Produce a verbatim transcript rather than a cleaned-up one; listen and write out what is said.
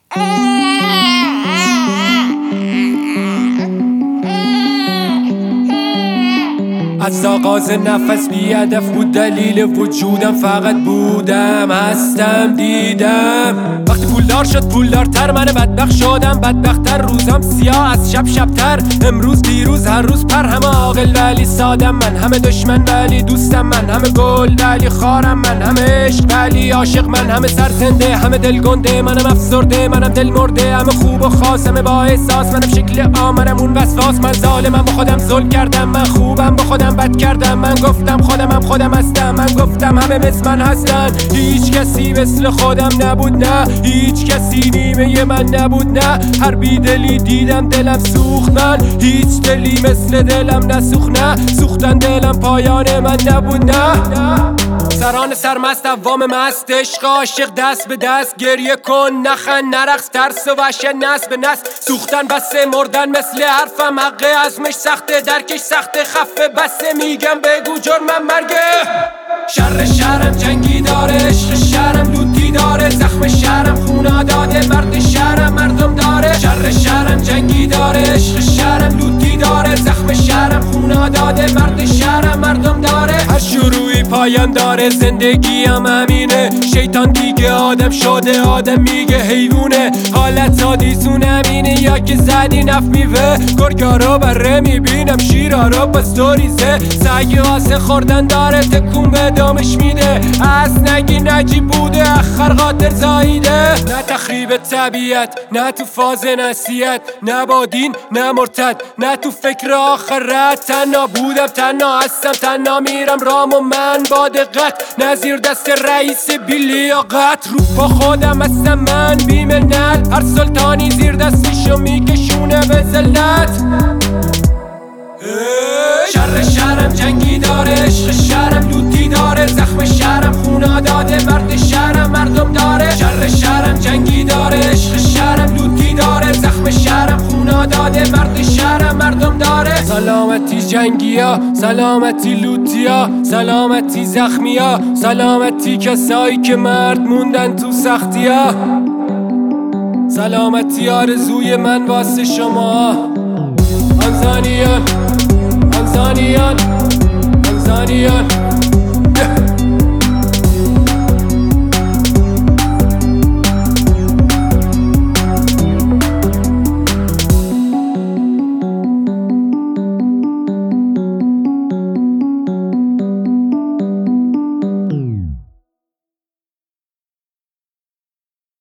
از آغاز نفس بی هدف بود دلیل وجودم، فقط بودم، هستم، دیدم. وقتی پولدار شد پولدارتر، من بدبخت شدم بدبختتر. روزم سیاه از شب شبتر، امروز دیروز هر روز پر. همه عاقل ولی سادم من، همه دشمن ولی دوستم من، همه گل ولی خارم من، همه عشق ولی عاشق من، همه سرزنده همه دل گنده، منم افسرده منم دل مرده، همه خوب و خاص همه با احساس، منم شکل آ منم اون وسواس. من ظالمم با خودم ظلم کردم، من خوبم با خودم بد کردم، من گفتم خودمم خودم هستم، من گفتم همه مثل من هستن. هیچ کسی مثل خودم نبود، نه هیچ کسی نیمه من نبود، نه هر بیدلی دیدم دلم سوخت، من هیچ دلی مثل دلم نسوخت، نه سوختن دلم پایان من نبود، نه سران سرمست عوام مست، عشق عاشق دست به دست، گریه کن نخن نرقص، ترس و وحشت نس به نس، سوختن بسه مردن مثل حرفم، حق عزمش سخته درکش سخته، خفه بسه میگم بگو جرمم مرگه. شر شهرم جنگی داره، عشق شهرم لوتی داره، زخم شهرم خونا داده، مرد شهرم مردم داره. شر شهرم جنگی داره، عشق شهرم لوتی داره، زخم شهرم خونا داده، مرد شهرم مردم داره. هر شروعی پایان داره، زندگیم همینه، شیطان دیگه آدم شده، آدم میگه حیوونه، حالت آدیسون همینه، یا که زدی نف میوه، گرگا رو بره میبینم، شیرا رو بستوریزه، سگی واسه خوردن داره، تکون به دامش میده، از نگی نجیب بوده، اخر قادر زاییده. نه تخریب طبیعت، نه تو فاز نصیحت، نه با دین نه مرتد، نه تو فکر آخرت، تنها بودم تنها هستم، تنها میرم رام و من با دقت، نظیر دست رئیس بی لیاقت، رو با خودم هستم من بی منت، هر سلطانی زیر دستشو میکشونه به ذلت. شر شهرم جنگی داره، عشق شهرم لوتی داره، زخم شهرم خونا داده، مرد شهرم مردم داره. شر شهرم جنگی داره، عشق شهرم لوتی داره، زخم شهرم خونا داده، مرد شهرم مردم داره. سلامتی جنگیا، سلامتی لوتیا، سلامتی زخمیا، سلامتی کسایی که مرد موندن تو سختیا، سلامتی آرزوی من واسه شما. آنزانیان آنزانیان آنزانیان